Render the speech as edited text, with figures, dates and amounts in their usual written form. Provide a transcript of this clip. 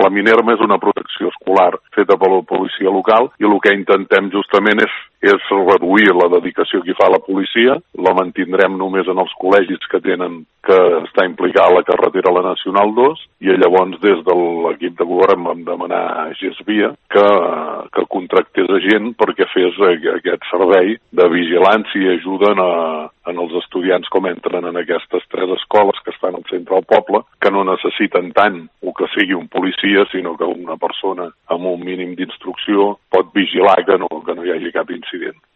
La Minerma és una protecció escolar feta per la policia local i el que intentem justament és reduir la dedicació que fa la policia, la mantindrem només en els col·legis que està implicada la carretera a la Nacional 2 i llavors des de l'equip de govern vam demanar a GESVIA que contractés a gent perquè fes aquest servei de vigilància i ajuda en els estudiants com entren en aquestes 3 escoles que estan al centre del poble, que no necessiten tant o que sigui un policia, sinó que una persona amb un mínim d'instrucció pot vigilar que no hi hagi cap incident.